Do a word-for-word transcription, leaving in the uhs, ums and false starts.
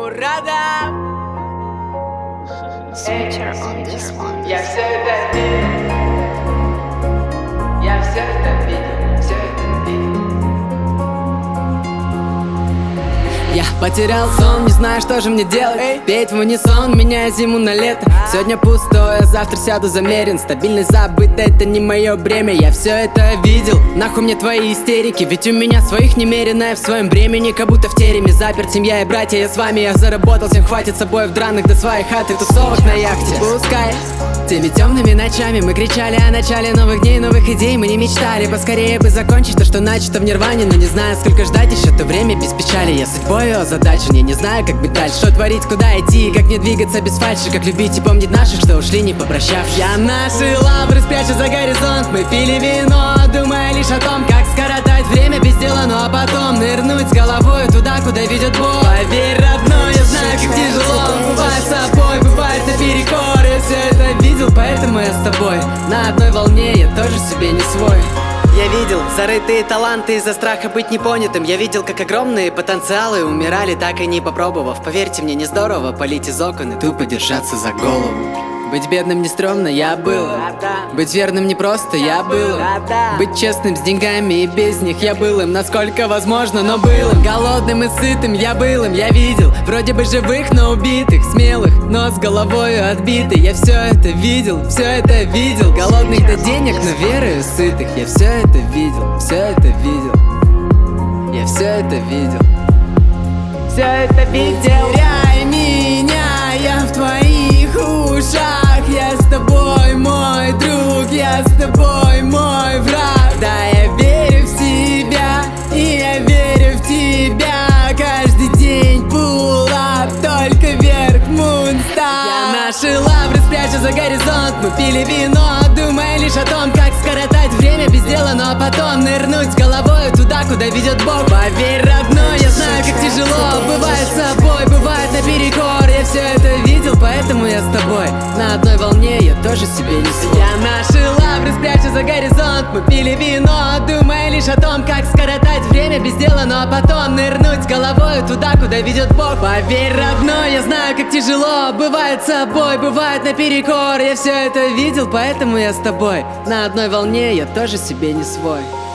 Мурада. Switcher on this one. Я все это видел. Я все это видел. Все это видел. Я потерял сон, не знаю, что же мне делать. Петь в унисон, меняя зиму на лето. Сегодня пустое, завтра сяду замерен. Стабильность забыта, это не мое бремя. Я все это видел, нахуй мне твои истерики. Ведь у меня своих немерено, я в своем бремени. Как будто в тереме заперт, семья и братья. Я с вами, я заработал, всем хватит собой в драных до своей хаты. Тусовок на яхте, пускай теми темными ночами мы кричали о начале новых дней, новых идей. Мы не мечтали поскорее бы закончить то, что начато в нирване. Но не знаю, сколько ждать еще то время без печали. Я судьбой озадачен, я не знаю, как быть дальше. Что творить, куда идти, как мне двигаться без фальши. Как любить и помнить наших, что ушли, не попрощавшись. Я наши лавры спрячу за горизонт. Мы пили вино, думая лишь о том, как скоротать время без дела. Ну а потом нырнуть с головой туда, куда ведет боль. Поверь, родной, я знаю, как тяжело бывает с собой, бывает наперекор. Я все это видел, поэтому я с тобой на одной волне, я тоже себе не свой. Я видел зарытые таланты из-за страха быть непонятым. Я видел, как огромные потенциалы умирали, так и не попробовав. Поверьте мне, не здорово палить из окон и тупо держаться за голову. Быть бедным не стрёмно, я был. Быть верным не просто, я был. Быть честным с деньгами и без них, я был им, насколько возможно, но был им. Голодным и сытым, я был им, я видел. Вроде бы живых, но убитых, смелых, но с головой отбитый. Я все это видел, все это видел. Голодных до денег, но верою сытых. Я все это видел, все это видел. Я все это видел. Все это видел. Теряй меня, я в твоих ушах. Я с тобой, мой друг, я с тобой, мой враг. Да, я верю в себя, и я верю в тебя. Каждый день pull up, только вверх, moonstar. Я наши лавры спрячу за горизонт. Мы пили вино, думая лишь о том, как скоротать время без дела. Ну а потом нырнуть с головой туда, куда ведет Бог. Поверь, родной, я знаю, как тяжело бывает с собой, бывает наперекор. Я все это видел, поэтому я с тобой на одной волне, я тоже себе не свой. Я наши лавры спрячу за горизонт. Мы пили вино, думая лишь о том, как скоротать время без дела. Ну а потом нырнуть с головой туда, куда ведет Бог. Поверь, родной, я знаю, как тяжело бывает с собой, бывает наперекор. Я все это видел, поэтому я с тобой на одной волне, я тоже себе не свой.